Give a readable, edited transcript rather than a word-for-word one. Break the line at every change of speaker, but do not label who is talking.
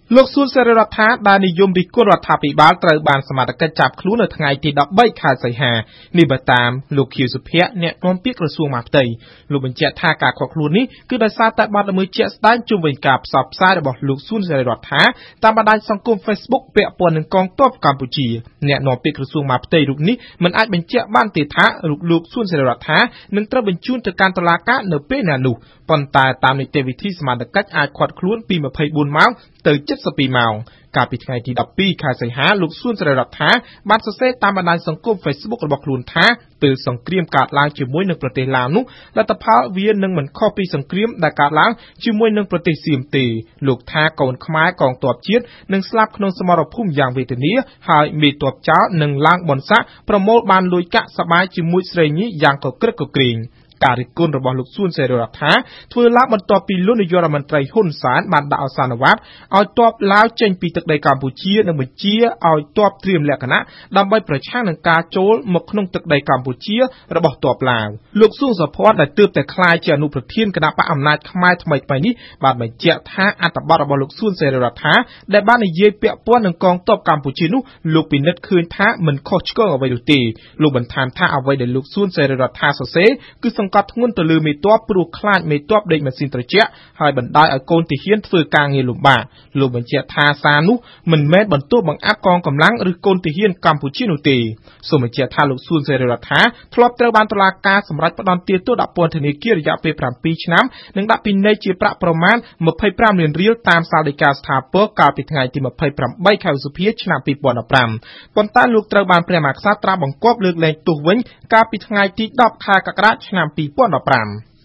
លោកសួនសេរីរដ្ឋាដែលនិយមរិះគន់រដ្ឋាភិបាលត្រូវបានសមត្ថកិច្ចចាប់ខ្លួននៅថ្ងៃទី13ខែសីហានេះបើតាមលោកខៀវសុភ័ក្រអ្នកនាំពាក្យក្រសួងមហាផ្ទៃលោកបញ្ជាក់ថាការខកខ្លួននេះគឺដោយសារតែបាត់ល្មើសជាក់ស្ដែងជុំវិញការផ្សព្វផ្សាយរបស់លោកសួនសេរីរដ្ឋាតាមបណ្ដាញសង្គម Facebook ពាក់ព័ន្ធនឹងកងទ័ពកម្ពុជាអ្នកនាំពាក្យក្រសួងមហាផ្ទៃរូបនេះមិនអាចបញ្ជាក់បានទេថាលោកសួនសេរីរដ្ឋានឹងត្រូវបញ្ជូនទៅកាន់តុលាការនៅពេលណានោះប៉ុន្តែតាមនីតិវិធីសមត្ថកិច្ចអាចឃាត់ខ្លួនពី24ម៉ោងទៅ72ម៉ោងកាលពីថ្ងៃទី12ខែសីហាលោកសួនសេរីរដ្ឋាបានសរសេរតាមបណ្ដាញសង្គម Facebook របស់ខ្លួនថាពេលសង្គ្រាមកើតឡើងជាមួយនឹងប្រទេសឡាវនោះលទ្ធផលវានឹងមិនខុសពីសង្គ្រាមដែលកើតឡើងជាមួយនឹងប្រទេសសៀមទេលោកថាកូនខ្មែរកងទ័ពជាតិនឹងស្លាប់ក្នុងសមរភូមិយ៉ាងវេទនាហើយមេទ័ពចោលនឹងឡើងបនស័កប្រមូលបានលុយកាក់សប្បាយជាមួយស្រីញីយ៉ាងកក្រឹកកក្រែងការរិះគន់របស់លោកសួនសេរីរដ្ឋាធ្វើឡើងបន្ទាប់ពីលោកនាយករដ្ឋមន្ត្រីហ៊ុនសែនបានដាក់អសានុវត្តឲ្យទ័ពឡាវចេញពីទឹកដីកម្ពុជានិងបញ្ជាឲ្យទ័ពត្រៀមលក្ខណៈដើម្បីប្រឆាំងនឹងការចូលមកក្នុងទឹកដីកម្ពុជារបស់ទ័ពឡាវលោកសួងសុភ័ណ្ឌដែលទើបតែក្លាយជាអនុប្រធានគណៈបកអំណាចខ្មែរថ្មីៗនេះបានបញ្ជាក់ថាអត្ថបទរបស់លោកសួនសេរីរដ្ឋាដែលបាននិយាយពាក់ព័ន្ធនឹងកងទ័ពកម្ពុជានោះលោកពិនិត្យឃើញថាមិនខុសឆ្គងអ្វីនោះទេលោកបន្ថែមថាអ្វីដែលលោកសួនសេរីរដ្ឋាសរសេរគឺសង្កត់ធ្ងន់ទៅលើមេទ័ពព្រោះខ្លាចមេទ័ពដេកម៉ាស៊ីនត្រជាក់ហើយបណ្ដាលឲ្យកូនទាហានធ្វើការងារលំបាកលោកបញ្ជាក់ថាសារនោះមិនមែនបន្ទោសបង្អាប់កងកម្លាំងឬកូនទាហានកម្ពុជានោះទេសូមបញ្ជាក់ថាលោកសួនសេរីរដ្ឋាធ្លាប់ត្រូវបានតុលាការសម្រេចផ្តន្ទាទោសដាក់ពន្ធនាគាររយៈពេល7ឆ្នាំនិងដាក់ពិន័យជាប្រាក់ប្រមាណ25លានរៀលតាមសាលដីកាស្ថាពរកាលពីថ្ងៃទី28ខែឧសភាឆ្នាំ2015ប៉ុន្តែលោកត្រូវបានព្រះមហាក្សត្រត្រាស់បង្គាប់លើកលែងទោសវិញកាលពីថ្ងៃទី10ខែកក្កដាឆ្នាំ2015